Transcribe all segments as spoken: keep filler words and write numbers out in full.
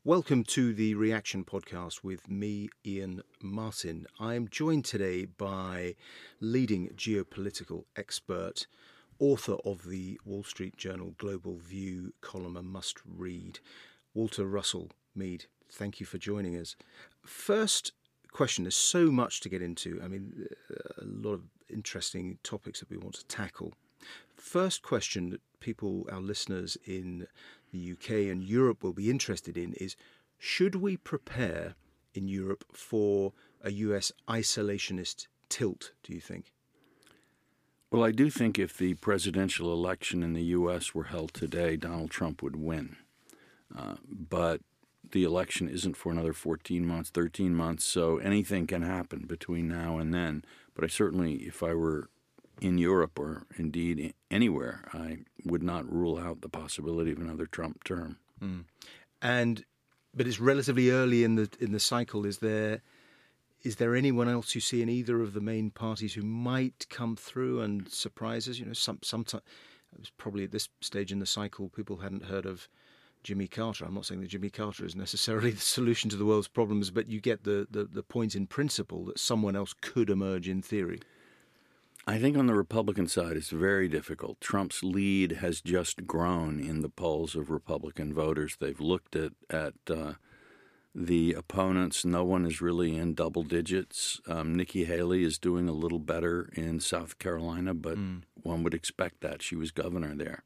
Welcome to the Reaction Podcast with me, Ian Martin. I'm joined today by leading geopolitical expert, author of the Wall Street Journal Global View column, a must-read, Walter Russell Mead. Thank you for joining us. First question, there's so much to get into. I mean, a lot of interesting topics that we want to tackle. First question that people, our listeners in the U K and Europe will be interested in is, should we prepare in Europe for a U S isolationist tilt, do you think? Well, I do think if the presidential election in the U S were held today, Donald Trump would win. Uh, but the election isn't for another fourteen months, thirteen months, so anything can happen between now and then. But I certainly, if I were in Europe or indeed anywhere, I would not rule out the possibility of another Trump term. Mm. And but it's relatively early in the in the cycle. Is there is there anyone else you see in either of the main parties who might come through and surprise us? You know, some sometime it was probably at this stage in the cycle people hadn't heard of Jimmy Carter. I'm not saying that Jimmy Carter is necessarily the solution to the world's problems, but you get the the, the point in principle that someone else could emerge in theory. I think on the Republican side, it's very difficult. Trump's lead has just grown in the polls of Republican voters. They've looked at, at uh, the opponents. No one is really in double digits. Um, Nikki Haley is doing a little better in South Carolina, but mm. one would expect that. She was governor there.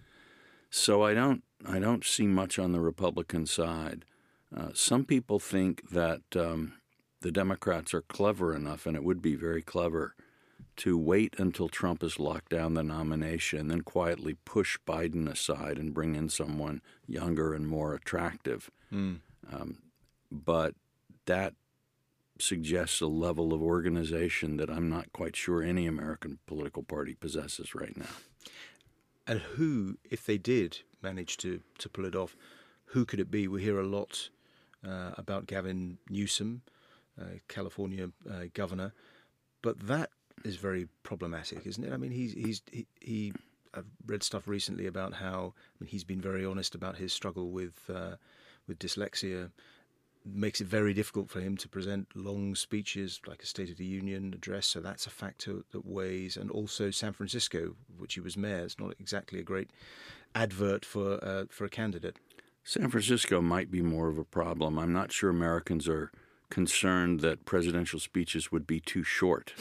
So I don't, I don't see much on the Republican side. Uh, some people think that um, the Democrats are clever enough, and it would be very clever, to wait until Trump has locked down the nomination, then quietly push Biden aside and bring in someone younger and more attractive. Mm. Um, but that suggests a level of organization that I'm not quite sure any American political party possesses right now. And who, if they did manage to, to pull it off, who could it be? We hear a lot uh, about Gavin Newsom, uh, California uh, governor, but that is very problematic, isn't it? I mean, he's he's he, he. I've read stuff recently about how I mean, he's been very honest about his struggle with uh, with dyslexia. Makes it very difficult for him to present long speeches like a State of the Union address. So that's a factor that weighs. And also San Francisco, which he was mayor, it's not exactly a great advert for uh, for a candidate. San Francisco might be more of a problem. I'm not sure Americans are concerned that presidential speeches would be too short.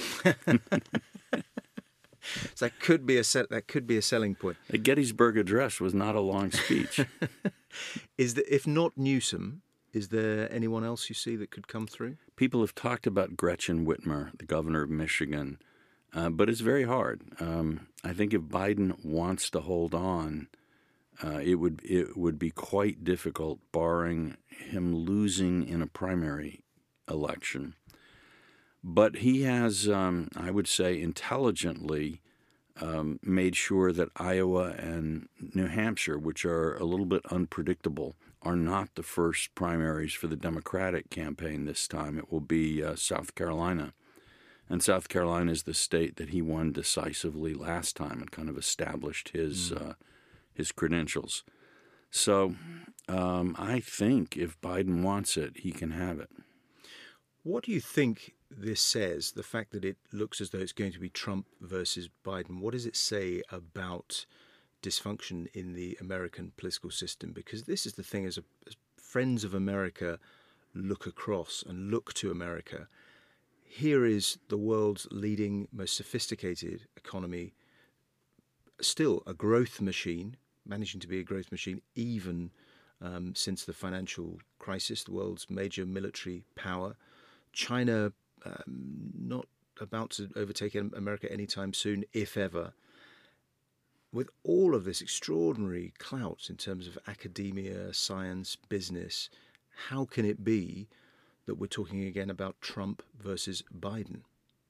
So that could be a set, that could be a selling point. The Gettysburg Address was not a long speech. Is that if not Newsom, is there anyone else you see that could come through? People have talked about Gretchen Whitmer, the governor of Michigan, uh, but it's very hard. Um, I think if Biden wants to hold on, Uh, it would it would be quite difficult, barring him losing in a primary election. But he has, um, I would say, intelligently um, made sure that Iowa and New Hampshire, which are a little bit unpredictable, are not the first primaries for the Democratic campaign this time. It will be uh, South Carolina. And South Carolina is the state that he won decisively last time and kind of established his... Mm. Uh, his credentials. So um, I think if Biden wants it, he can have it. What do you think this says, the fact that it looks as though it's going to be Trump versus Biden? What does it say about dysfunction in the American political system? Because this is the thing, as, a, as friends of America look across and look to America, here is the world's leading, most sophisticated economy, still a growth machine, managing to be a growth machine even um, since the financial crisis, the world's major military power. China um, not about to overtake America anytime soon, if ever. With all of this extraordinary clout in terms of academia, science, business, how can it be that we're talking again about Trump versus Biden?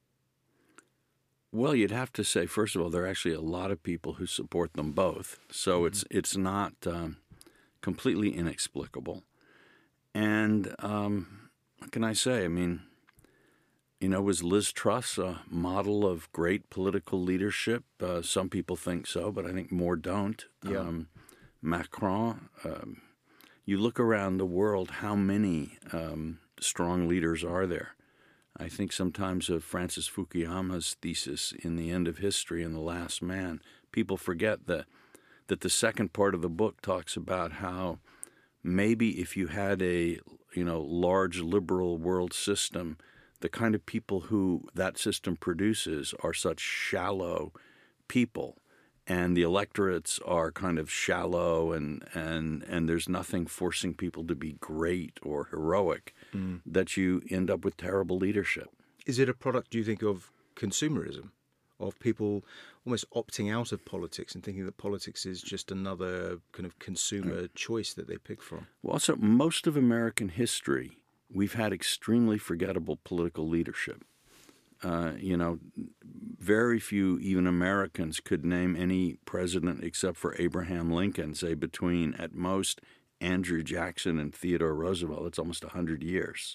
Well, you'd have to say, first of all, there are actually a lot of people who support them both. So mm-hmm. it's it's not um, completely inexplicable. And um, what can I say? I mean, you know, was Liz Truss a model of great political leadership? Uh, some people think so, but I think more don't. Yeah. Um, Macron, um, you look around the world, how many um, strong leaders are there? I think sometimes of Francis Fukuyama's thesis in The End of History and The Last Man. People forget that that the second part of the book talks about how maybe if you had a you know large liberal world system, the kind of people who that system produces are such shallow people, and the electorates are kind of shallow, and and and there's nothing forcing people to be great or heroic, mm. that you end up with terrible leadership. Is it a product, do you think, of consumerism, of people almost opting out of politics and thinking that politics is just another kind of consumer right. choice that they pick from? Well, also, most of American history, we've had extremely forgettable political leadership. Uh, you know, very few, even Americans, could name any president except for Abraham Lincoln, say between, at most, Andrew Jackson and Theodore Roosevelt. It's almost one hundred years.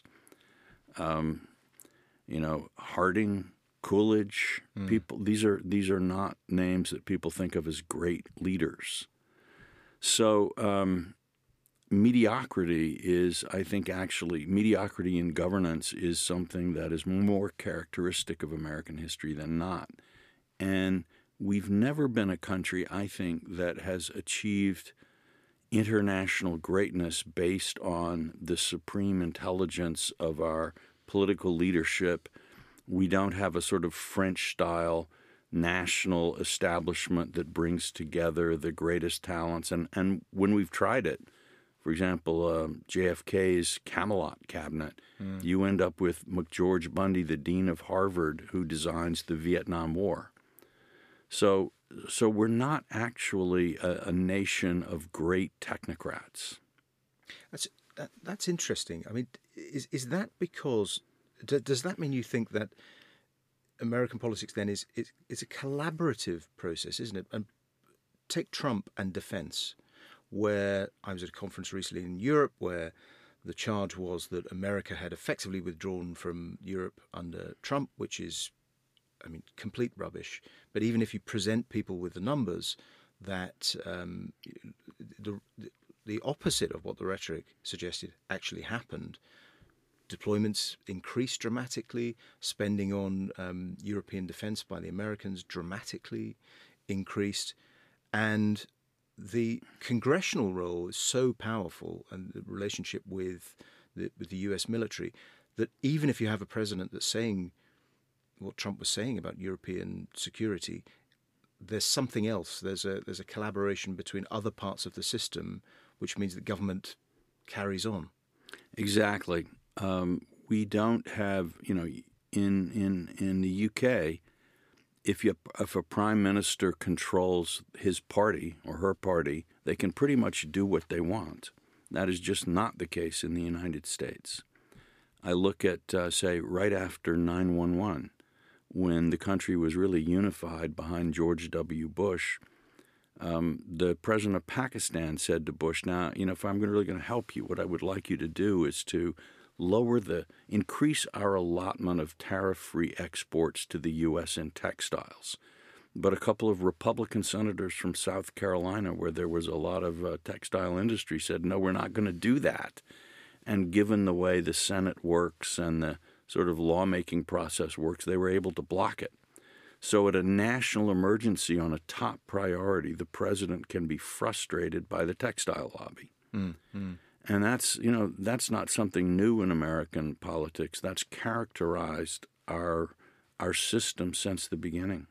Um, you know, Harding, Coolidge, mm. people. These are these are not names that people think of as great leaders. So um, mediocrity is, I think, actually mediocrity in governance is something that is more characteristic of American history than not. And we've never been a country, I think, that has achieved international greatness based on the supreme intelligence of our political leadership. We don't have a sort of French-style national establishment that brings together the greatest talents. And, and when we've tried it, for example, um, J F K's Camelot cabinet, mm. you end up with McGeorge Bundy, the dean of Harvard, who designs the Vietnam War. So, so we're not actually a, a nation of great technocrats. That's that, that's interesting. I mean, is is that because does that mean you think that American politics then is is, is a collaborative process, isn't it? And take Trump and defense, where I was at a conference recently in Europe where the charge was that America had effectively withdrawn from Europe under Trump, which is, I mean, complete rubbish. But even if you present people with the numbers, that um, the the opposite of what the rhetoric suggested actually happened. Deployments increased dramatically. Spending on um, European defense by the Americans dramatically increased. And the congressional role is so powerful, and the relationship with the, with the U S military, that even if you have a president that's saying what Trump was saying about European security, there's something else. There's a there's a collaboration between other parts of the system, which means that government carries on. Exactly. Um, we don't have, you know, in in in the U K, if you if a prime minister controls his party or her party, they can pretty much do what they want. That is just not the case in the United States. I look at, uh, say, right after nine one one, when the country was really unified behind George W. Bush, um, the president of Pakistan said to Bush, now, you know, if I'm really going to help you, what I would like you to do is to lower the, increase our allotment of tariff-free exports to the U S in textiles. But a couple of Republican senators from South Carolina, where there was a lot of uh, textile industry, said, no, we're not going to do that. And given the way the Senate works and the sort of lawmaking process works, they were able to block it. So at a national emergency on a top priority, the president can be frustrated by the textile lobby. Mm-hmm. And that's, you know, that's not something new in American politics. That's characterized our our system since the beginning.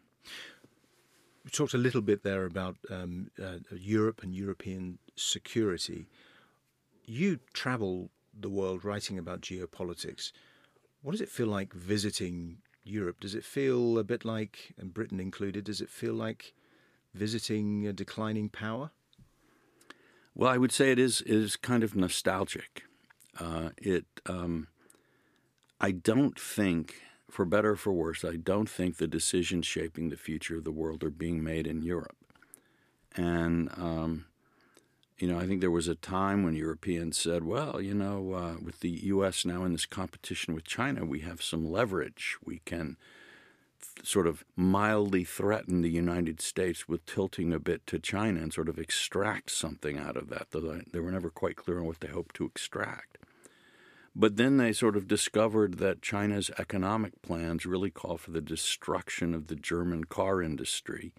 We talked a little bit there about um, uh, Europe and European security. You travel the world writing about geopolitics. What does it feel like visiting Europe? Does it feel a bit like, and Britain included, does it feel like visiting a declining power? Well, I would say it is it is kind of nostalgic. Uh, it um, I don't think, for better or for worse, I don't think the decisions shaping the future of the world are being made in Europe. And um, you know, I think there was a time when Europeans said, well, you know, uh, with the U S now in this competition with China, we have some leverage. We can sort of mildly threaten the United States with tilting a bit to China and sort of extract something out of that, though they were never quite clear on what they hoped to extract. But then they sort of discovered that China's economic plans really call for the destruction of the German car industry.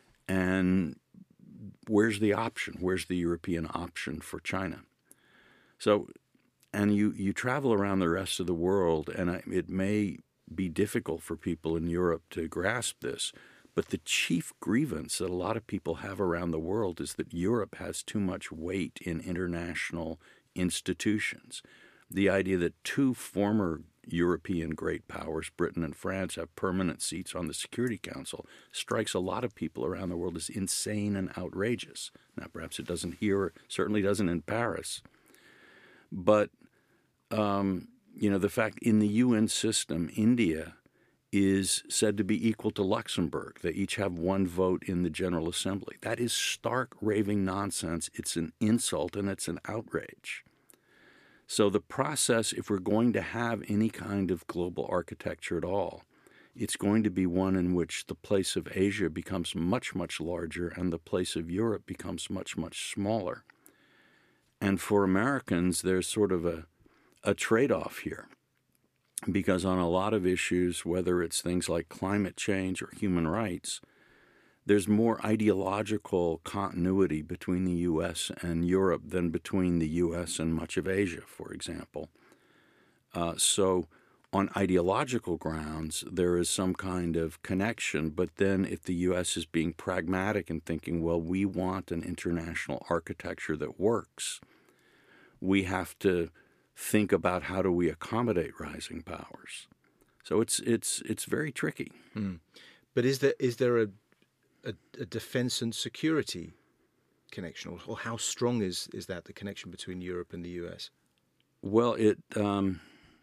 And where's the option? Where's the European option for China? So, and you, you travel around the rest of the world, and I, it may be difficult for people in Europe to grasp this, but the chief grievance that a lot of people have around the world is that Europe has too much weight in international institutions. The idea that two former European great powers, Britain and France, have permanent seats on the Security Council strikes a lot of people around the world as insane and outrageous. Now, perhaps it doesn't here, certainly doesn't in Paris. But, um, you know, the fact in the U N system, India is said to be equal to Luxembourg. They each have one vote in the General Assembly. That is stark, raving nonsense. It's an insult and it's an outrage. So the process, if we're going to have any kind of global architecture at all, it's going to be one in which the place of Asia becomes much, much larger and the place of Europe becomes much, much smaller. And for Americans, there's sort of a, a trade-off here, because on a lot of issues, whether it's things like climate change or human rights, there's more ideological continuity between the U S and Europe than between the U S and much of Asia, for example. Uh, so on ideological grounds, there is some kind of connection. But then if the U S is being pragmatic and thinking, well, we want an international architecture that works, we have to think about how do we accommodate rising powers. So it's it's it's very tricky. Mm. But is there is there a A, a defense and security connection, or, or how strong is, is that, the connection between Europe and the U S? Well, it. Um,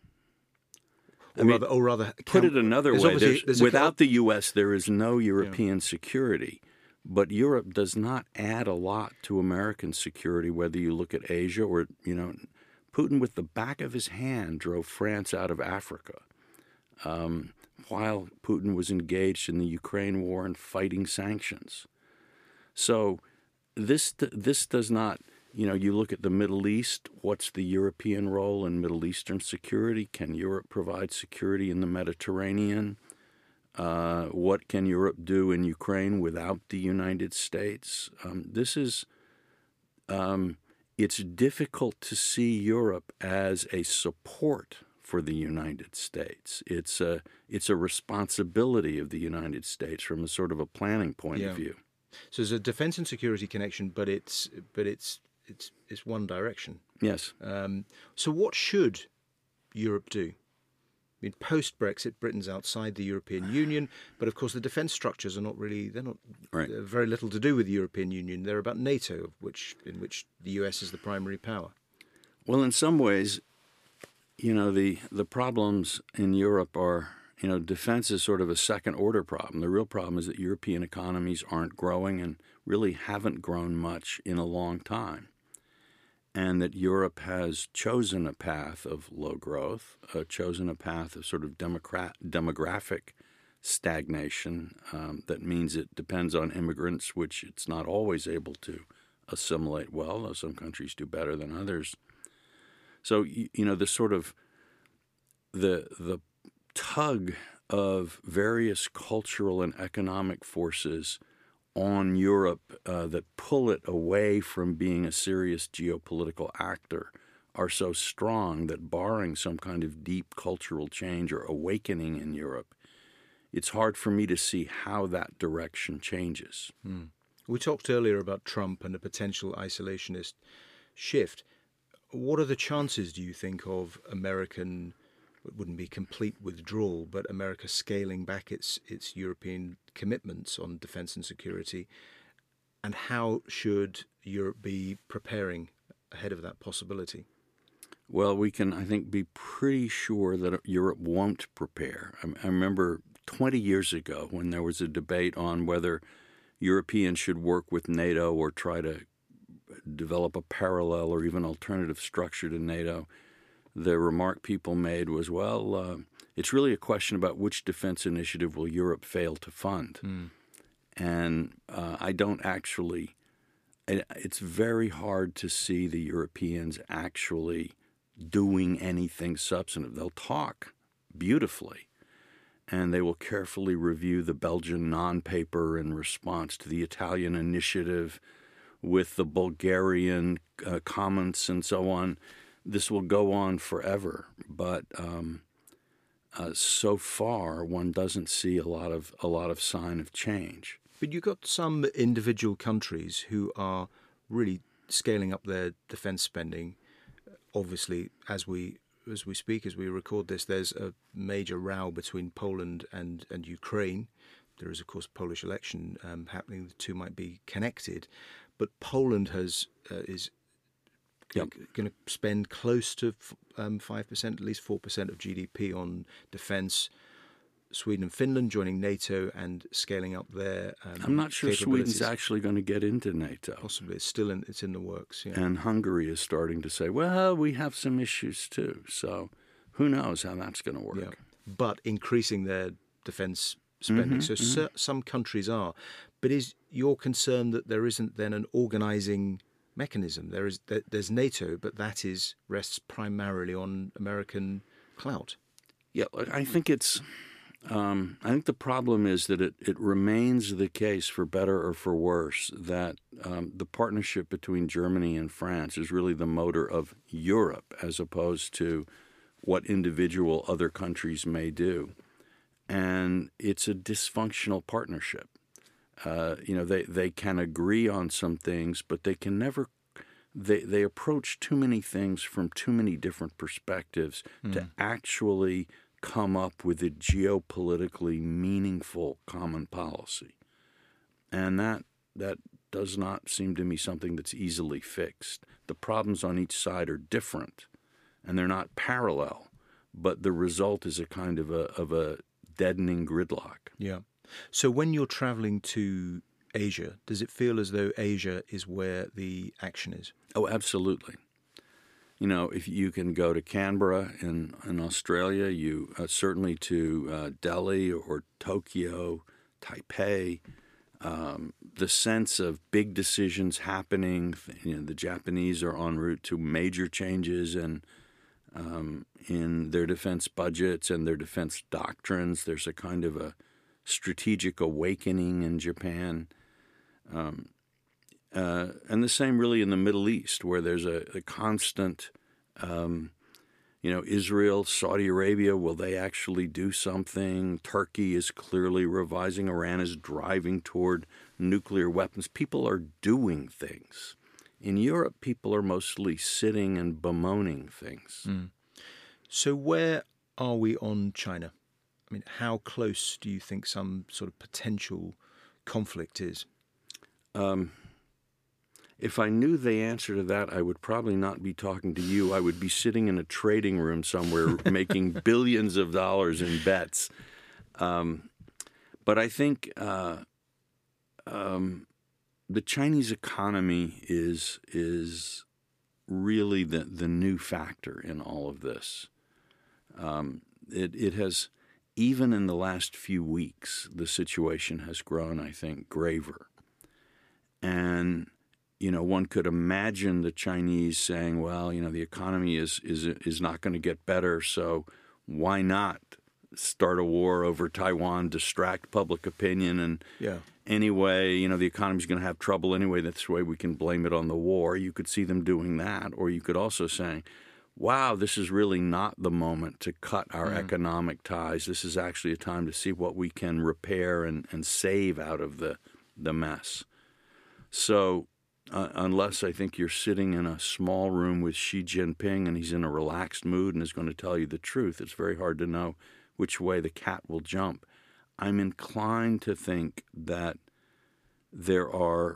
or, I mean, rather, or rather, put count, it another way: there's, there's without the U S, there is no European yeah. security. But Europe does not add a lot to American security, whether you look at Asia or, you know, Putin, with the back of his hand, drove France out of Africa. Um, while Putin was engaged in the Ukraine war and fighting sanctions. So this this does not, you know, you look at the Middle East, what's the European role in Middle Eastern security? Can Europe provide security in the Mediterranean? Uh, what can Europe do in Ukraine without the United States? Um, this is, um, it's difficult to see Europe as a support for the United States. It's a it's a responsibility of the United States from a sort of a planning point yeah. of view. So there's a defense and security connection, but it's but it's it's it's one direction. Yes. Um, so what should Europe do? I mean, post Brexit, Britain's outside the European Union, but of course the defense structures are not really they're not right. they're very little to do with the European Union. They're about NATO, which in which the U S is the primary power. Well, in some ways, you know, the, the problems in Europe are, you know, defense is sort of a second-order problem. The real problem is that European economies aren't growing and really haven't grown much in a long time, and that Europe has chosen a path of low growth, uh, chosen a path of sort of democrat, demographic stagnation. Um, that means it depends on immigrants, which it's not always able to assimilate well, though some countries do better than others. So, you know, the sort of the the tug of various cultural and economic forces on Europe uh, that pull it away from being a serious geopolitical actor are so strong that, barring some kind of deep cultural change or awakening in Europe, it's hard for me to see how that direction changes. Hmm. We talked earlier about Trump and a potential isolationist shift. What are the chances, do you think, of American, it wouldn't be complete withdrawal, but America scaling back its its European commitments on defense and security? And how should Europe be preparing ahead of that possibility? Well, we can, I think, be pretty sure that Europe won't prepare. I, I remember twenty years ago when there was a debate on whether Europeans should work with NATO or try to develop a parallel or even alternative structure to NATO. the remark people made was, well, uh, it's really a question about which defense initiative will Europe fail to fund. Mm. And uh, I don't actually – it's very hard to see the Europeans actually doing anything substantive. They'll talk beautifully, and they will carefully review the Belgian non-paper in response to the Italian initiative with the Bulgarian uh, comments and so on. This will go on forever, but um, uh, so far one doesn't see a lot of a lot of sign of change. But you've got some individual countries who are really scaling up their defense spending. Obviously, as we as we speak, as we record this, there's a major row between Poland and, and Ukraine. There is, of course, a Polish election um, happening. The two might be connected. But Poland has uh, is yep. going to spend close to um, five percent, at least four percent of G D P on defense. Sweden and Finland joining NATO and scaling up their um, I'm not sure Sweden's actually going to get into NATO. Possibly. It's still in, it's in the works. Yeah. And Hungary is starting to say, well, we have some issues too. So who knows how that's going to work. Yeah. But increasing their defense spending. Mm-hmm, so mm-hmm. Ser- some countries are. But is your concern that there isn't then an organizing mechanism? There is there, There's NATO, but that is rests primarily on American clout. Yeah, I think it's... Um, I think the problem is that it, it remains the case, for better or for worse, that um, the partnership between Germany and France is really the motor of Europe as opposed to what individual other countries may do. And it's a dysfunctional partnership. Uh, you know, they, they can agree on some things, but they can never they, – they approach too many things from too many different perspectives mm. to actually – come up with a geopolitically meaningful common policy. And that that does not seem to me something that's easily fixed. The problems on each side are different, and they're not parallel, but the result is a kind of a of a deadening gridlock. Yeah. So when you're traveling to Asia, does it feel as though Asia is where the action is? Oh, absolutely. You know, if you can go to Canberra in, in Australia, you uh, certainly to uh, Delhi or Tokyo, Taipei, um, the sense of big decisions happening. You know, the Japanese are en route to major changes and um, in their defense budgets and their defense doctrines. There's a kind of a strategic awakening in Japan. Um, Uh, and the same really in the Middle East, where there's a, a constant, um, you know, Israel, Saudi Arabia, will they actually do something? Turkey is clearly revising. Iran is driving toward nuclear weapons. People are doing things. In Europe, people are mostly sitting and bemoaning things. Mm. So where are we on China? I mean, how close do you think some sort of potential conflict is? Um If I knew the answer to that, I would probably not be talking to you. I would be sitting in a trading room somewhere making billions of dollars in bets. Um, but I think uh, um, the Chinese economy is is really the, the new factor in all of this. Um, it, it has, even in the last few weeks, the situation has grown, I think, graver. And you know, one could imagine the Chinese saying, well, you know, the economy is is is not going to get better, so why not start a war over Taiwan, distract public opinion, and yeah. anyway, you know, the economy's going to have trouble anyway. That's the way we can blame it on the war. You could see them doing that, or you could also say, wow, this is really not the moment to cut our mm. economic ties. This is actually a time to see what we can repair and, and save out of the the mess. So Uh, unless I think you're sitting in a small room with Xi Jinping and he's in a relaxed mood and is going to tell you the truth, it's very hard to know which way the cat will jump. I'm inclined to think that there are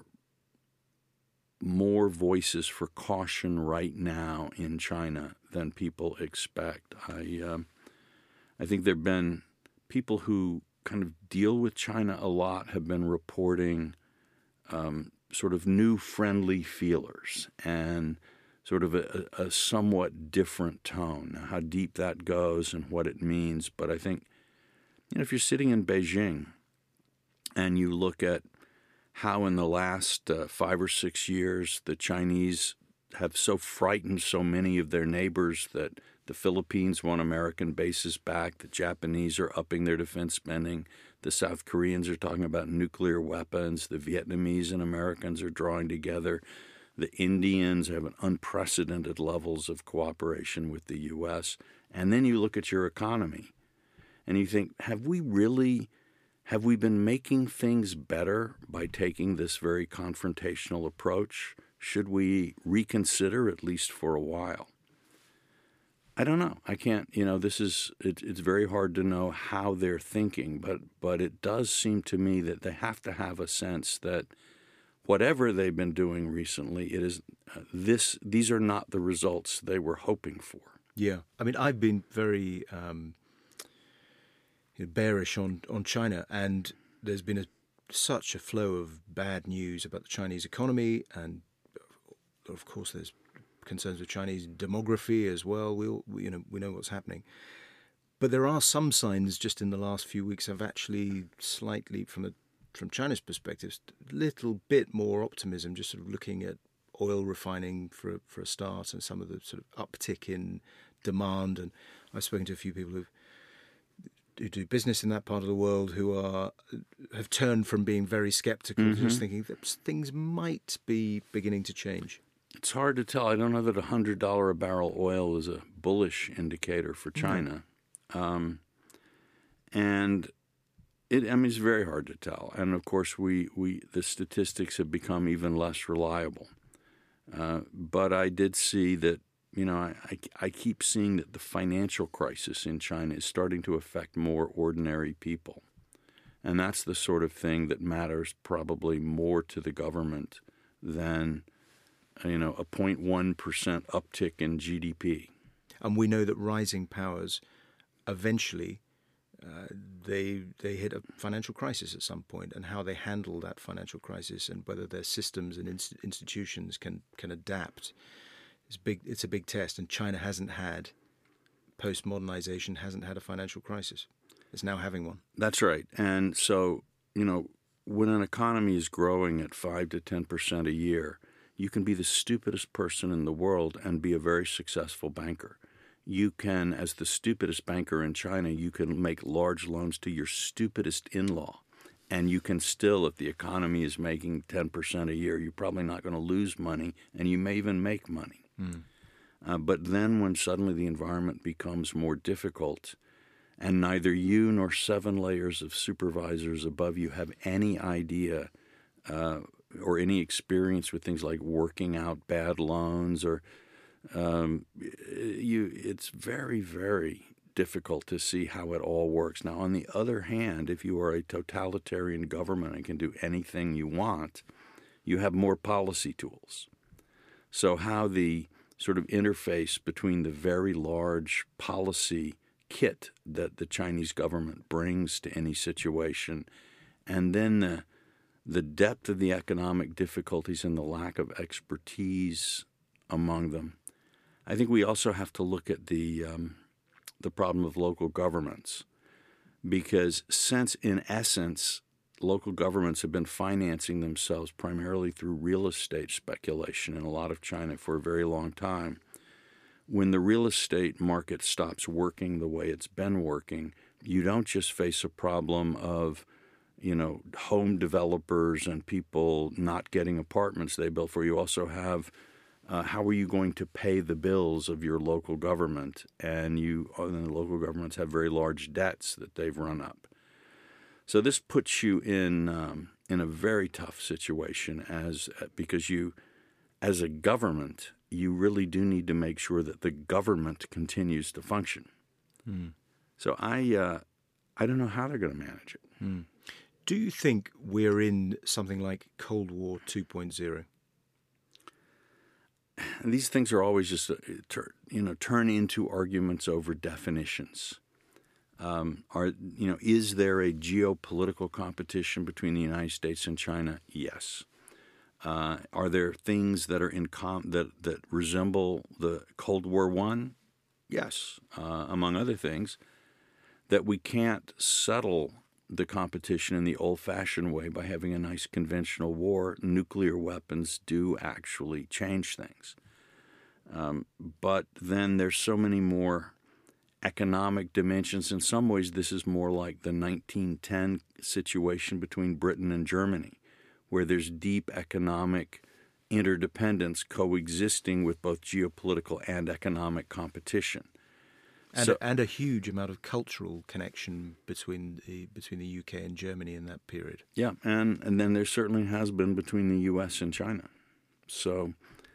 more voices for caution right now in China than people expect. I, um, I think there have been people who kind of deal with China a lot have been reporting um, sort of new friendly feelers and sort of a, a somewhat different tone. How deep that goes and what it means, but I think, you know, if you're sitting in Beijing and you look at how in the last uh, five or six years the Chinese have so frightened so many of their neighbors that the Philippines want American bases back, the Japanese are upping their defense spending, the South Koreans are talking about nuclear weapons, the Vietnamese and Americans are drawing together, the Indians have an unprecedented levels of cooperation with the U S, and then you look at your economy and you think, have we really, have we been making things better by taking this very confrontational approach? Should we reconsider, at least for a while? I don't know. I can't, you know, this is, it, it's very hard to know how they're thinking, but, but it does seem to me that they have to have a sense that whatever they've been doing recently, it is, uh, this, these are not the results they were hoping for. Yeah. I mean, I've been very um, bearish on, on China, and there's been a, such a flow of bad news about the Chinese economy, and of course there's concerns with Chinese demography as well. We, all, we, you know, we know what's happening. But there are some signs just in the last few weeks of actually slightly, from a, from China's perspective, a little bit more optimism, just sort of looking at oil refining for a, for a start, and some of the sort of uptick in demand. And I've spoken to a few people who've, who do business in that part of the world who are have turned from being very skeptical mm-hmm. to just thinking that things might be beginning to change. It's hard to tell. I don't know that one hundred dollars a barrel oil is a bullish indicator for China. Mm-hmm. Um, and it, I mean, it's very hard to tell. And, of course, we, we the statistics have become even less reliable. Uh, but I did see that, you know, I, I, I keep seeing that the financial crisis in China is starting to affect more ordinary people. And that's the sort of thing that matters probably more to the government than, you know, a zero point one percent uptick in G D P. And we know that rising powers eventually uh, they they hit a financial crisis at some point, and how they handle that financial crisis and whether their systems and inst- institutions can can adapt is big. It's a big test, and China hasn't had post-modernization hasn't had a financial crisis. It's now having one. That's right. And so, you know, when an economy is growing at five to ten percent a year, you can be the stupidest person in the world and be a very successful banker. You can, as the stupidest banker in China, you can make large loans to your stupidest in-law. And you can still, if the economy is making ten percent a year, you're probably not going to lose money, and you may even make money. Mm. Uh, but then when suddenly the environment becomes more difficult, and neither you nor seven layers of supervisors above you have any idea uh, or any experience with things like working out bad loans, or um, you, it's very, very difficult to see how it all works. Now, on the other hand, if you are a totalitarian government and can do anything you want, you have more policy tools. So how the sort of interface between the very large policy kit that the Chinese government brings to any situation, and then the, the depth of the economic difficulties and the lack of expertise among them. I think we also have to look at the um, the problem of local governments, because since, in essence, local governments have been financing themselves primarily through real estate speculation in a lot of China for a very long time, when the real estate market stops working the way it's been working, you don't just face a problem of, you know, home developers and people not getting apartments they built for. You also have uh, how are you going to pay the bills of your local government? And you, and the local governments have very large debts that they've run up. So this puts you in um, in a very tough situation as because you, as a government, you really do need to make sure that the government continues to function. Mm. So I uh, I don't know how they're going to manage it. Mm. Do you think we're in something like Cold War two point oh? These things are always just, you know, turn into arguments over definitions. Um, are you know, is there a geopolitical competition between the United States and China? Yes. Uh, are there things that are in com- that that resemble the Cold War One? Yes, uh, among other things, that we can't settle the competition in the old-fashioned way by having a nice conventional war. Nuclear weapons do actually change things. Um, but then there's so many more economic dimensions. In some ways, this is more like the nineteen ten situation between Britain and Germany, where there's deep economic interdependence coexisting with both geopolitical and economic competition. And, so, a, and a huge amount of cultural connection between the between the U K and Germany in that period. Yeah, and, and then there certainly has been between the U S and China. So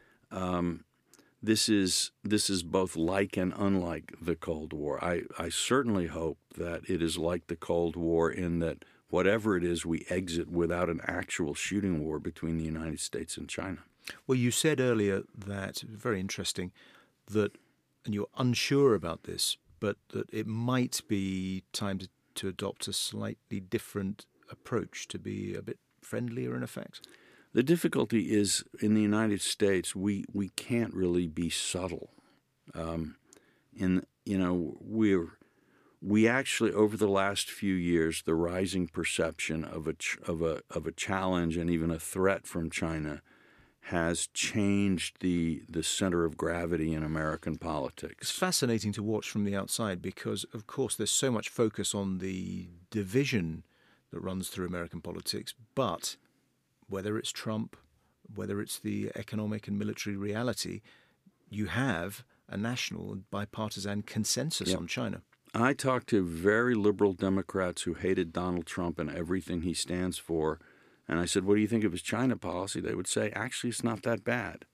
um, this is this is both like and unlike the Cold War. I, I certainly hope that it is like the Cold War in that whatever it is, we exit without an actual shooting war between the United States and China. Well, you said earlier that, very interesting, that, and you're unsure about this, but that it might be time to, to adopt a slightly different approach, to be a bit friendlier in effect. The difficulty is in the United States, we, we can't really be subtle. Um, in you know, we're we actually over the last few years, the rising perception of a ch- of a of a challenge and even a threat from China has changed the the center of gravity in American politics. It's fascinating to watch from the outside because, of course, there's so much focus on the division that runs through American politics, but whether it's Trump, whether it's the economic and military reality, you have a national and bipartisan consensus Yep. on China. I talked to very liberal Democrats who hated Donald Trump and everything he stands for, and I said, what do you think of his China policy? They would say, actually, it's not that bad.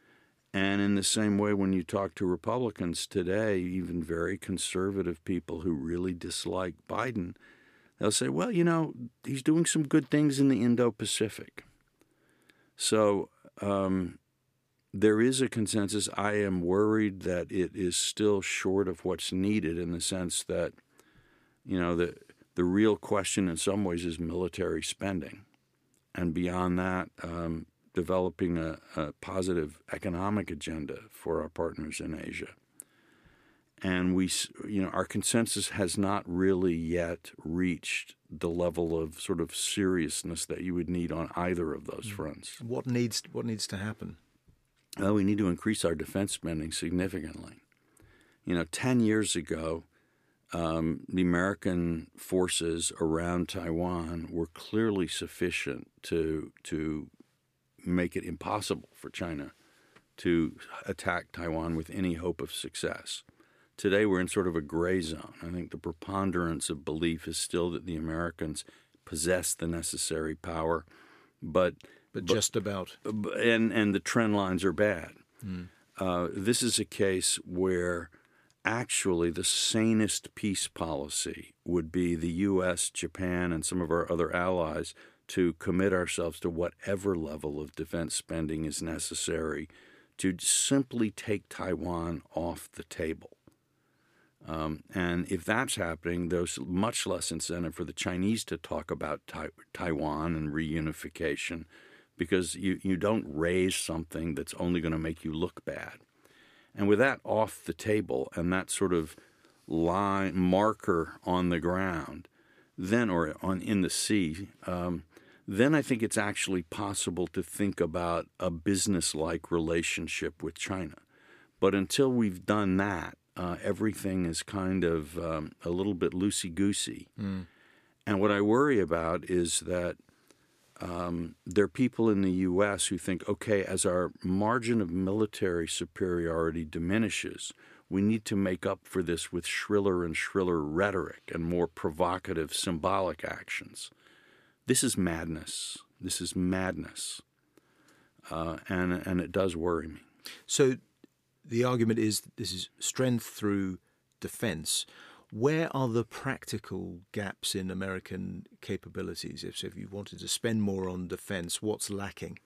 And in the same way, when you talk to Republicans today, even very conservative people who really dislike Biden, they'll say, well, you know, he's doing some good things in the Indo-Pacific. So um, there is a consensus. I am worried that it is still short of what's needed in the sense that, you know, the the real question in some ways is military spending. And beyond that, um, developing a, a positive economic agenda for our partners in Asia. And we, you know, our consensus has not really yet reached the level of sort of seriousness that you would need on either of those fronts. What needs what needs to happen? Well, we need to increase our defense spending significantly. You know, ten years ago, um, the American forces around Taiwan were clearly sufficient to to make it impossible for China to attack Taiwan with any hope of success. Today, we're in sort of a gray zone. I think the preponderance of belief is still that the Americans possess the necessary power, but But, but just about. And, and the trend lines are bad. Mm. Uh, this is a case where actually the sanest peace policy would be the U S, Japan, and some of our other allies to commit ourselves to whatever level of defense spending is necessary to simply take Taiwan off the table. Um, and if that's happening, there's much less incentive for the Chinese to talk about tai- Taiwan and reunification because you, you don't raise something that's only going to make you look bad. And with that off the table and that sort of line marker on the ground, then or on in the sea, um, then I think it's actually possible to think about a business-like relationship with China. But until we've done that, uh, everything is kind of um, a little bit loosey-goosey. Mm. And what I worry about is that um, there are people in the U S who think, okay, as our margin of military superiority diminishes, we need to make up for this with shriller and shriller rhetoric and more provocative symbolic actions. This is madness. This is madness. Uh, and, and it does worry me. So the argument is this is strength through defense. Where are the practical gaps in American capabilities? If, so if you wanted to spend more on defense, what's lacking?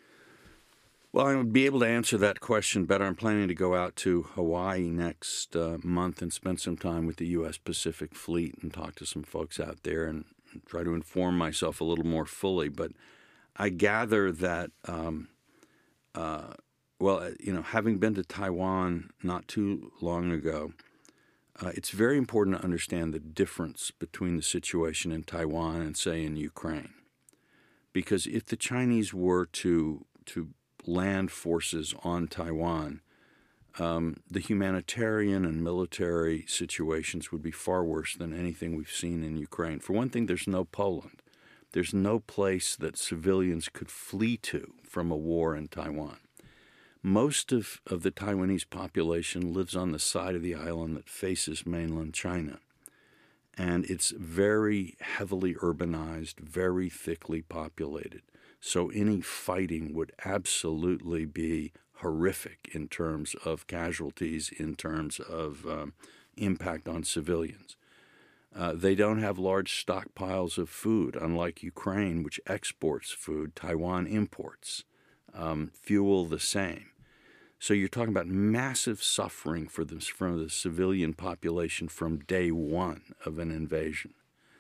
Well, I would be able to answer that question better. I'm planning to go out to Hawaii next uh, month and spend some time with the U S Pacific Fleet and talk to some folks out there and try to inform myself a little more fully. But I gather that, um, uh, well, you know, having been to Taiwan not too long ago, uh, it's very important to understand the difference between the situation in Taiwan and, say, in Ukraine. Because if the Chinese were to to land forces on Taiwan, um, the humanitarian and military situations would be far worse than anything we've seen in Ukraine. For one thing, there's no Poland. There's no place that civilians could flee to from a war in Taiwan. Most of, of the Taiwanese population lives on the side of the island that faces mainland China. And it's very heavily urbanized, very thickly populated. So any fighting would absolutely be horrific in terms of casualties, in terms of um, impact on civilians. Uh, they don't have large stockpiles of food, unlike Ukraine, which exports food. Taiwan imports. Um, fuel the same. So you're talking about massive suffering for this, from the civilian population from day one of an invasion.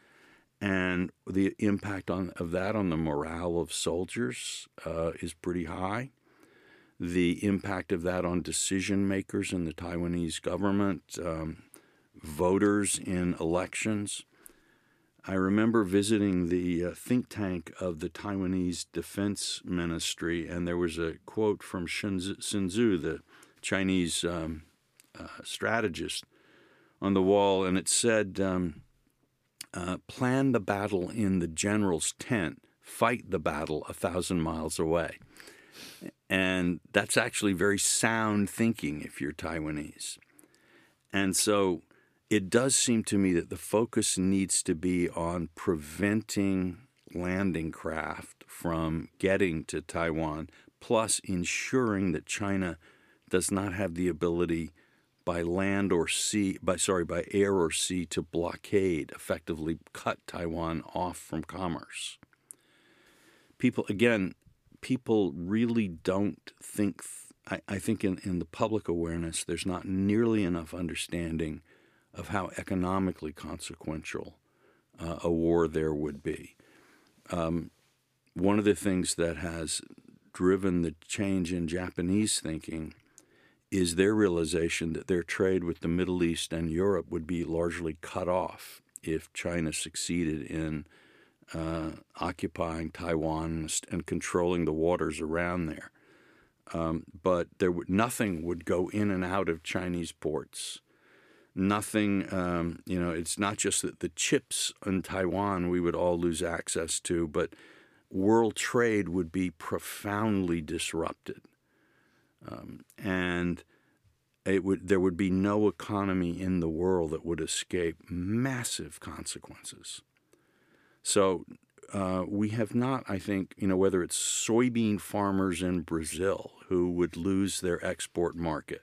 And the impact on, of that on the morale of soldiers uh, is pretty high. The impact of that on decision makers in the Taiwanese government, um, voters in elections. I remember visiting the uh, think tank of the Taiwanese Defense Ministry, and there was a quote from Sun Tzu, the Chinese um, uh, strategist, on the wall, and it said, um, uh, plan the battle in the general's tent, fight the battle a thousand miles away. And that's actually very sound thinking if you're Taiwanese. And so it does seem to me that the focus needs to be on preventing landing craft from getting to Taiwan, plus ensuring that China does not have the ability by land or sea, by sorry, by air or sea to blockade, effectively cut Taiwan off from commerce. People, again, people really don't think, I, I think in, in the public awareness, there's not nearly enough understanding of how economically consequential uh, a war there would be. Um, one of the things that has driven the change in Japanese thinking is their realization that their trade with the Middle East and Europe would be largely cut off if China succeeded in uh, occupying Taiwan and controlling the waters around there. Um, but there would, nothing would go in and out of Chinese ports. Nothing, um, you know, it's not just that the chips in Taiwan we would all lose access to, but world trade would be profoundly disrupted. Um, and it would there would be no economy in the world that would escape massive consequences. So uh, we have not, I think, you know, whether it's soybean farmers in Brazil who would lose their export market,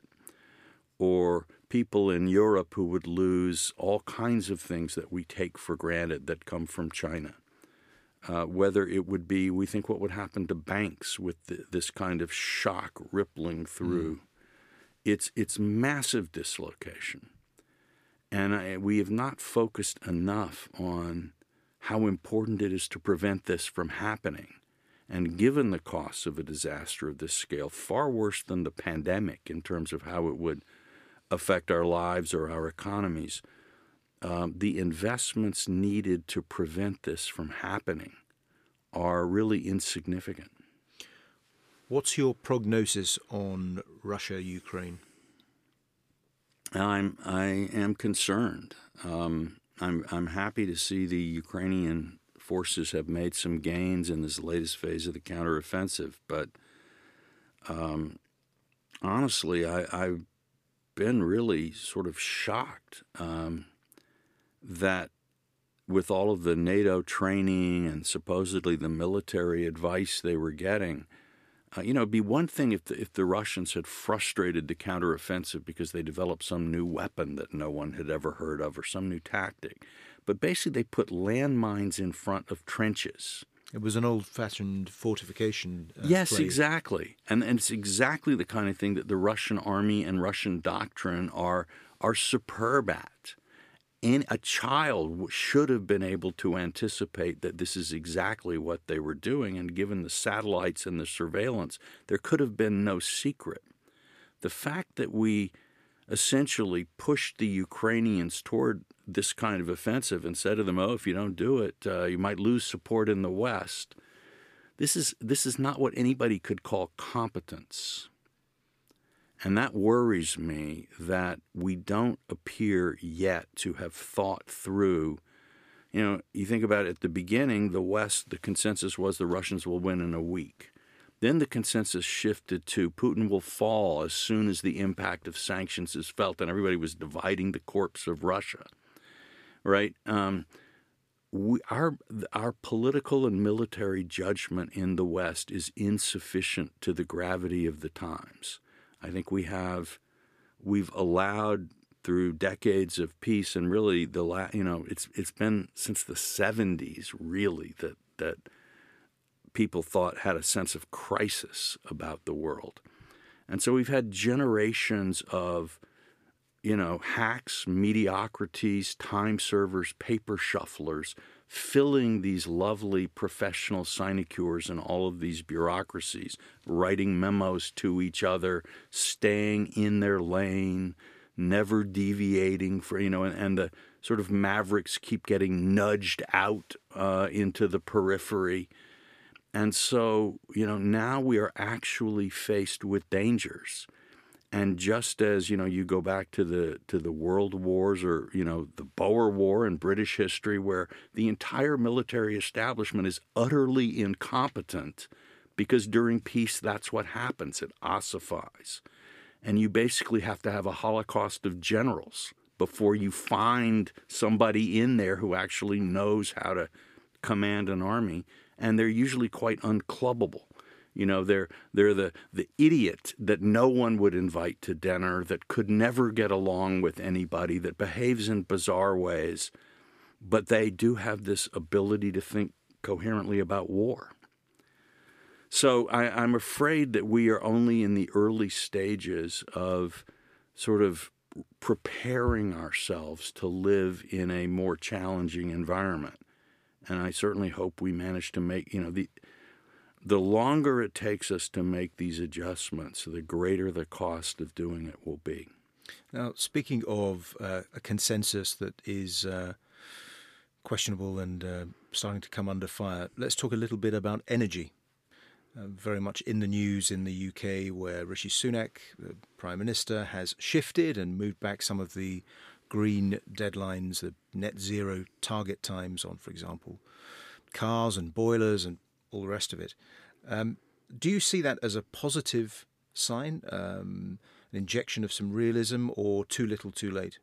or people in Europe who would lose all kinds of things that we take for granted that come from China. Uh, whether it would be, we think what would happen to banks with the, this kind of shock rippling through. Mm. It's it's massive dislocation. And I, we have not focused enough on how important it is to prevent this from happening. And given the costs of a disaster of this scale, far worse than the pandemic in terms of how it would affect our lives or our economies, um, the investments needed to prevent this from happening are really insignificant. What's your prognosis on Russia-Ukraine? I'm I am concerned. Um, I'm I'm happy to see the Ukrainian forces have made some gains in this latest phase of the counteroffensive, but um, honestly, I, I've been really sort of shocked um, that with all of the NATO training and supposedly the military advice they were getting, uh, you know, it'd be one thing if the, if the Russians had frustrated the counteroffensive because they developed some new weapon that no one had ever heard of or some new tactic. But basically they put landmines in front of trenches. It was an old-fashioned fortification uh, Yes, play. exactly. And, and it's exactly the kind of thing that the Russian army and Russian doctrine are are superb at. in, a child should have been able to anticipate that this is exactly what they were doing, and given the satellites and the surveillance, there could have been no secret. The fact that we essentially pushed the Ukrainians toward this kind of offensive and said to them, oh, if you don't do it, uh, you might lose support in the West. This is, this is not what anybody could call competence. And that worries me, that we don't appear yet to have thought through. You know, you think about it, at the beginning, the West, the consensus was the Russians will win in a week. Then the consensus shifted to Putin will fall as soon as the impact of sanctions is felt, and everybody was dividing the corpse of Russia, right? Um, we, our, our political and military judgment in the West is insufficient to the gravity of the times. I think we have, we've allowed through decades of peace, and really the la- you know it's it's been since the seventies really that that people thought had a sense of crisis about the world, and so we've had generations of you know hacks, mediocrities, time servers, paper shufflers, filling these lovely professional sinecures and all of these bureaucracies, writing memos to each other, staying in their lane, never deviating for, you know, and, and the sort of mavericks keep getting nudged out uh, into the periphery. And so, you know, now we are actually faced with dangers. And just as, you know, you go back to the to the world wars, or, you know, the Boer War in British history, where the entire military establishment is utterly incompetent because during peace, that's what happens. It ossifies. And you basically have to have a holocaust of generals before you find somebody in there who actually knows how to command an army. And they're usually quite unclubbable. You know, they're they're the, the idiot that no one would invite to dinner, that could never get along with anybody, that behaves in bizarre ways. But they do have this ability to think coherently about war. So I, I'm afraid that we are only in the early stages of sort of preparing ourselves to live in a more challenging environment. And I certainly hope we manage to make, you know, the... The longer it takes us to make these adjustments, the greater the cost of doing it will be. Now, speaking of uh, a consensus that is uh, questionable and uh, starting to come under fire, let's talk a little bit about energy. Uh, very much in the news in the U K, where Rishi Sunak, the Prime Minister, has shifted and moved back some of the green deadlines, the net zero target times on, for example, cars and boilers and all the rest of it. Um, do you see that as a positive sign, um, an injection of some realism, or too little too late?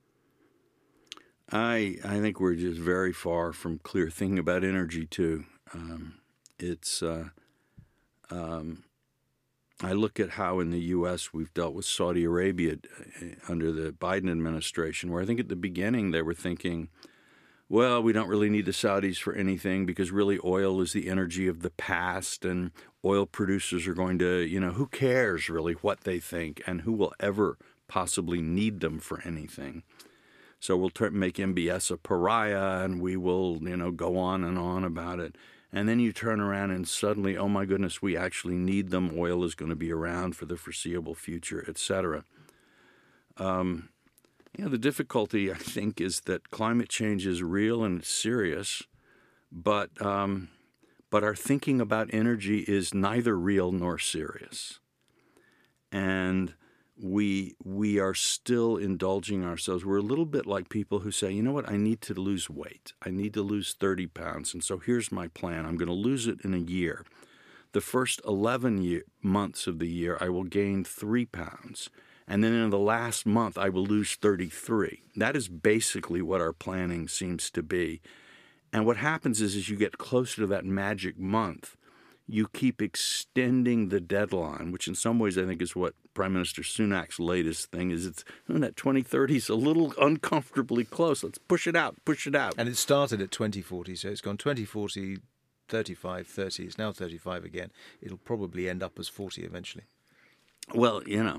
I I think we're just very far from clear thinking about energy, too. Um, it's uh, um, I look at how in the U S we've dealt with Saudi Arabia under the Biden administration, where I think at the beginning they were thinking, well, we don't really need the Saudis for anything because really oil is the energy of the past, and oil producers are going to, you know, who cares really what they think, and who will ever possibly need them for anything. So we'll turn, make M B S a pariah, and we will, you know, go on and on about it. And then you turn around and suddenly, oh my goodness, we actually need them. Oil is going to be around for the foreseeable future, et cetera. Um, You know, the difficulty, I think, is that climate change is real and it's serious, but um, but our thinking about energy is neither real nor serious. And we we are still indulging ourselves. We're a little bit like people who say, you know what, I need to lose weight. I need to lose thirty pounds, and so here's my plan. I'm going to lose it in a year. The first eleven year, months of the year, I will gain three pounds. And then in the last month, I will lose thirty-three. That is basically what our planning seems to be. And what happens is, as you get closer to that magic month, you keep extending the deadline, which in some ways I think is what Prime Minister Sunak's latest thing is. It's oh, that twenty thirty is a little uncomfortably close. Let's push it out, push it out. And it started at twenty forty, so it's gone twenty forty, thirty-five, thirty. It's now thirty-five again. It'll probably end up as forty eventually. Well, you know,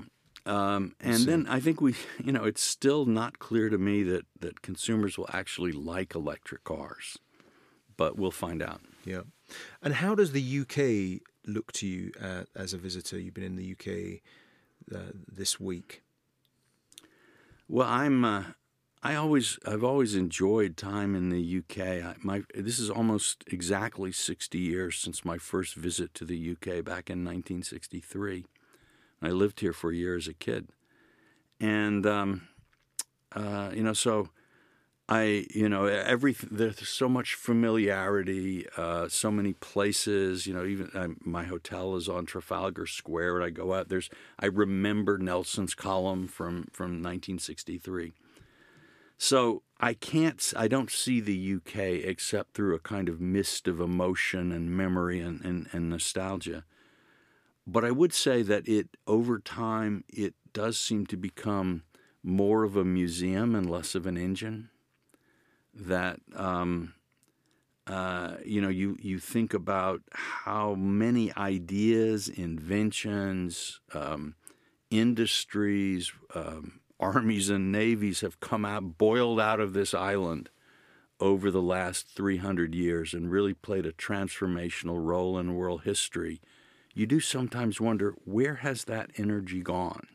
Um, and see. then I think we, you know, it's still not clear to me that, that consumers will actually like electric cars, but we'll find out. Yeah. And how does the U K look to you uh, as a visitor? You've been in the U K uh, this week. Well, I'm. Uh, I always. I've always enjoyed time in the U K. I, my. This is almost exactly sixty years since my first visit to the U K back in nineteen sixty-three. I lived here for a year as a kid, and um, uh, you know, so I, you know, every there's so much familiarity, uh, so many places. You know, even I, my hotel is on Trafalgar Square, and I go out. There's I remember Nelson's column from from nineteen sixty-three. So I can't, I don't see the U K except through a kind of mist of emotion and memory and, and, and nostalgia. But I would say that it, over time, it does seem to become more of a museum and less of an engine. That, um, uh, you know, you, you think about how many ideas, inventions, um, industries, um, armies and navies have come out, boiled out of this island over the last three hundred years and really played a transformational role in world history. You do sometimes wonder, where has that energy gone?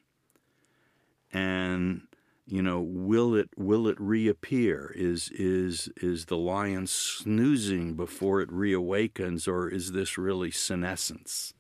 And, you know, will it will it reappear? Is is is the lion snoozing before it reawakens, or is this really senescence?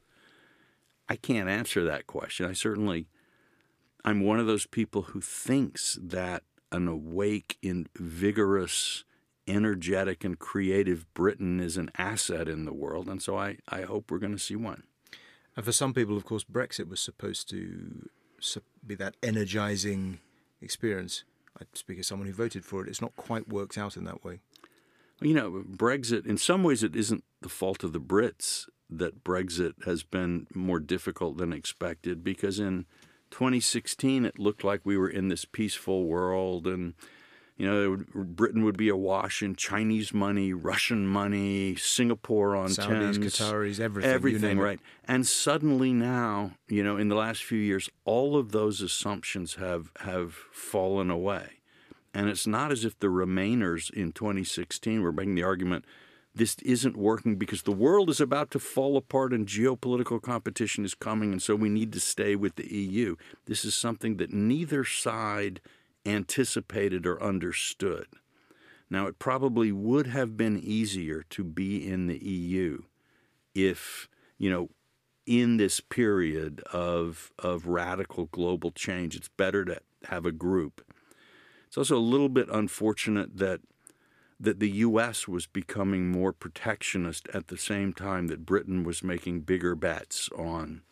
I can't answer that question. I certainly I'm one of those people who thinks that an awake, in vigorous, energetic, and creative Britain is an asset in the world, and so I, I hope we're going to see one. And for some people, of course, Brexit was supposed to be that energizing experience. I speak as someone who voted for it. It's not quite worked out in that way. You know, Brexit, in some ways, it isn't the fault of the Brits that Brexit has been more difficult than expected, because in twenty sixteen, it looked like we were in this peaceful world, and you know, Britain would be awash in Chinese money, Russian money, Singapore on Saudis, Thames, Qataris, everything, everything, right? And suddenly now, you know, in the last few years, all of those assumptions have have fallen away, and it's not as if the Remainers in twenty sixteen were making the argument, this isn't working because the world is about to fall apart and geopolitical competition is coming, and so we need to stay with the E U. This is something that neither side anticipated or understood. Now, it probably would have been easier to be in the E U if, you know, in this period of of radical global change, it's better to have a group. It's also a little bit unfortunate that that the U S was becoming more protectionist at the same time that Britain was making bigger bets on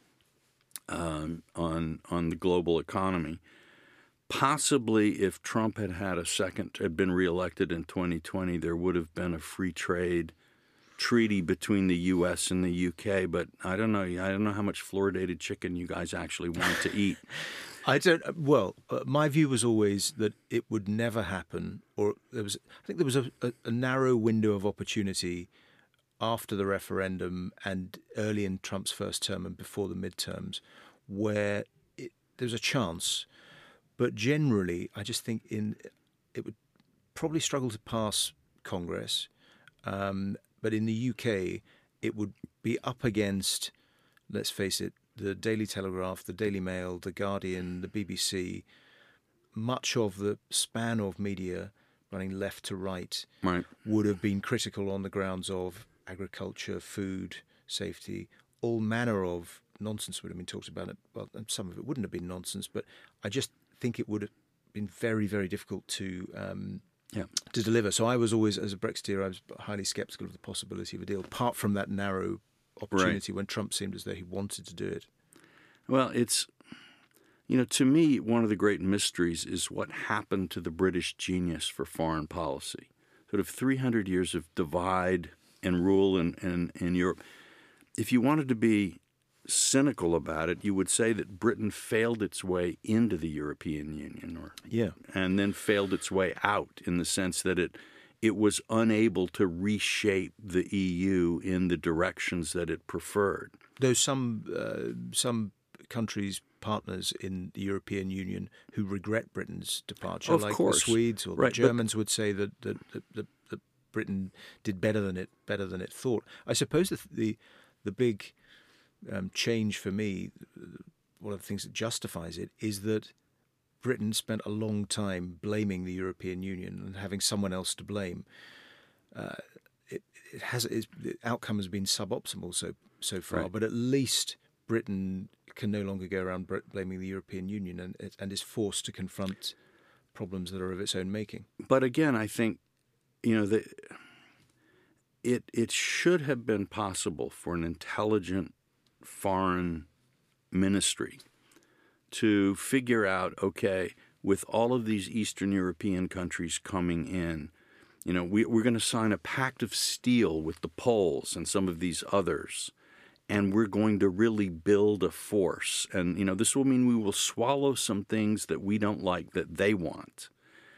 um, on on the global economy. Possibly, if Trump had had a second, had been reelected in twenty twenty, there would have been a free trade treaty between the U S and the U K. But I don't know. I don't know how much fluoridated chicken you guys actually want to eat. I don't. Well, uh, my view was always that it would never happen, or there was. I think there was a, a, a narrow window of opportunity after the referendum and early in Trump's first term and before the midterms, where it, there was a chance. But generally, I just think in it would probably struggle to pass Congress. Um, but in the U K, it would be up against, let's face it, the Daily Telegraph, the Daily Mail, the Guardian, the B B C, much of the span of media running left to right, right. would have been critical on the grounds of agriculture, food, safety, all manner of nonsense would have been talked about. Well, and some of it wouldn't have been nonsense, but I just think it would have been very, very difficult to um, yeah. to deliver. So I was always, as a Brexiteer, I was highly sceptical of the possibility of a deal, apart from that narrow opportunity right. when Trump seemed as though he wanted to do it. Well, it's, you know, to me, one of the great mysteries is what happened to the British genius for foreign policy. Sort of three hundred years of divide and rule in, in, in Europe. If you wanted to be cynical about it, you would say that Britain failed its way into the European Union, or yeah, and then failed its way out in the sense that it it was unable to reshape the E U in the directions that it preferred. Though some uh, some countries partners in the European Union who regret Britain's departure, Of like course. the Swedes or Right, the but- Germans would say that that, that, that that Britain did better than it better than it thought. I suppose the the, the big um, change for me, one of the things that justifies it, is that Britain spent a long time blaming the European Union and having someone else to blame. Uh, it, it has it's, the outcome has been suboptimal so so far, Right. but at least Britain can no longer go around br- blaming the European Union and and is forced to confront problems that are of its own making. But again, I think, you know, the, it it should have been possible for an intelligent foreign ministry to figure out, okay, with all of these Eastern European countries coming in, you know, we, we're going to sign a pact of steel with the Poles and some of these others, and we're going to really build a force. And, you know, this will mean we will swallow some things that we don't like that they want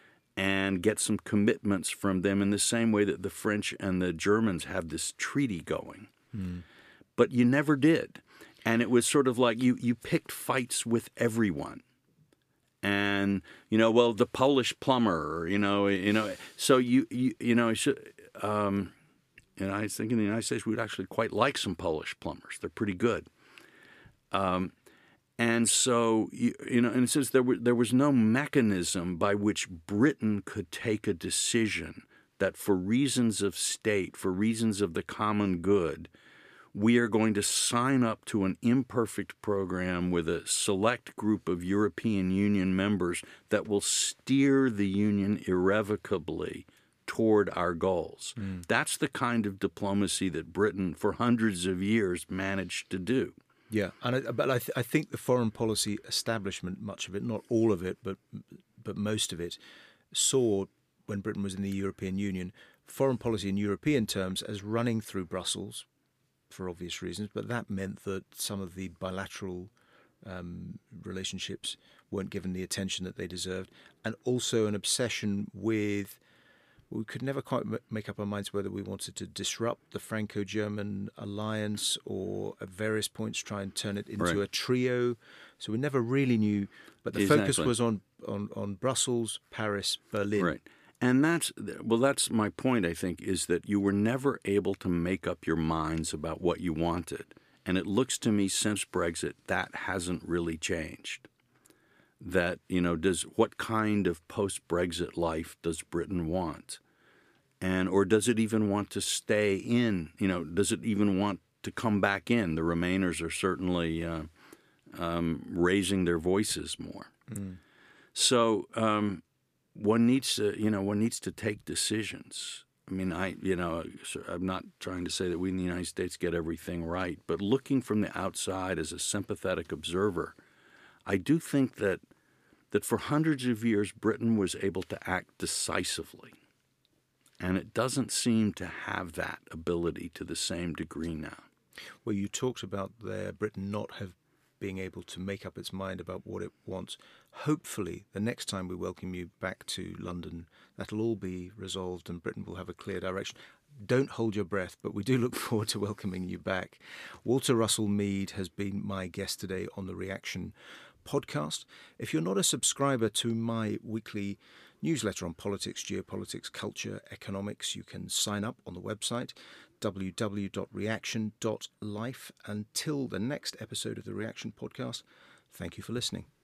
and get some commitments from them in the same way that the French and the Germans have this treaty going. Mm. But you never did. And it was sort of like you, you picked fights with everyone. And, you know, well, the Polish plumber, you know, you know, so you, you, you know, um, you know, I was thinking in the United States we'd actually quite like some Polish plumbers. They're pretty good. Um, and so, you, you know, and since there, were, there was no mechanism by which Britain could take a decision that for reasons of state, for reasons of the common good, we are going to sign up to an imperfect program with a select group of European Union members that will steer the Union irrevocably toward our goals. Mm. That's the kind of diplomacy that Britain, for hundreds of years, managed to do. Yeah, and I, but I, th- I think the foreign policy establishment, much of it, not all of it, but but most of it, saw when Britain was in the European Union, foreign policy in European terms as running through Brussels, for obvious reasons, but that meant that some of the bilateral um, relationships weren't given the attention that they deserved, and also an obsession with, we could never quite make up our minds whether we wanted to disrupt the Franco-German alliance or at various points try and turn it into right. a trio. So we never really knew, but the exactly. focus was on, on, on Brussels, Paris, Berlin. Right. And that's, well, that's my point, I think, is that you were never able to make up your minds about what you wanted. And it looks to me since Brexit, that hasn't really changed. That, you know, does what kind of post-Brexit life does Britain want? And, or does it even want to stay in, you know, does it even want to come back in? The Remainers are certainly uh, um, raising their voices more. Mm. So, um, One needs to, you know, one needs to take decisions. I mean, I, you know, I'm not trying to say that we in the United States get everything right, but looking from the outside as a sympathetic observer, I do think that that for hundreds of years Britain was able to act decisively, and it doesn't seem to have that ability to the same degree now. Well, you talked about there Britain not have being able to make up its mind about what it wants. Hopefully, the next time we welcome you back to London, that'll all be resolved and Britain will have a clear direction. Don't hold your breath, but we do look forward to welcoming you back. Walter Russell Mead has been my guest today on the Reaction podcast. If you're not a subscriber to my weekly newsletter on politics, geopolitics, culture, economics, you can sign up on the website w w w dot reaction dot life. Until the next episode of the Reaction podcast, thank you for listening.